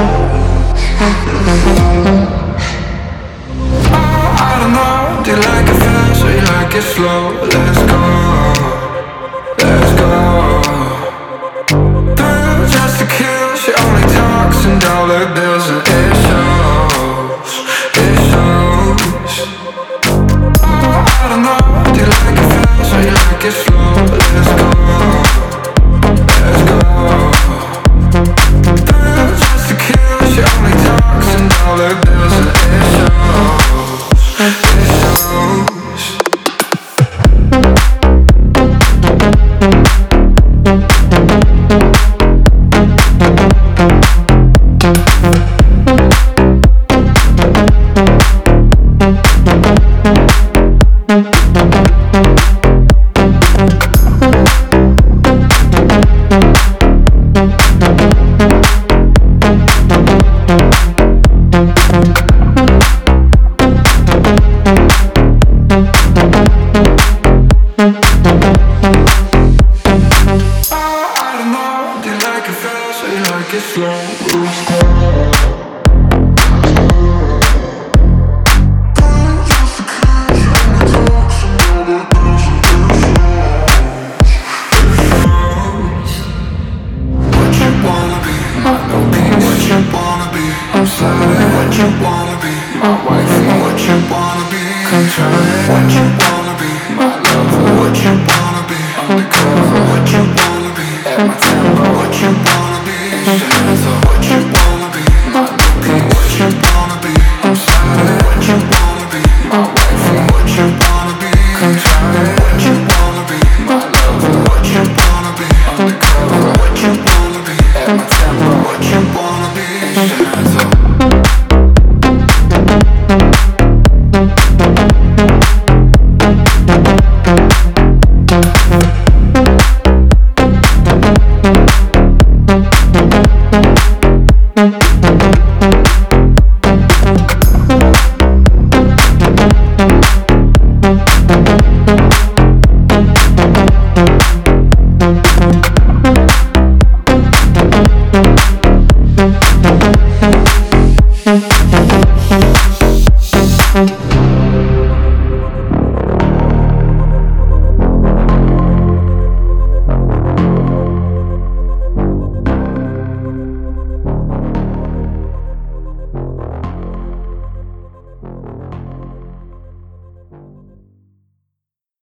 I don't know, do you like it fast or you like it slow? Let's go, let's go. Thrill just to kill, she only talks in dollar bills and it shows, it shows. I don't know, do you like it fast or you like it slow? Let's go, let's go. Thrill just to kill, she only talks in dollar bills and it shows, it shows. What you wanna be,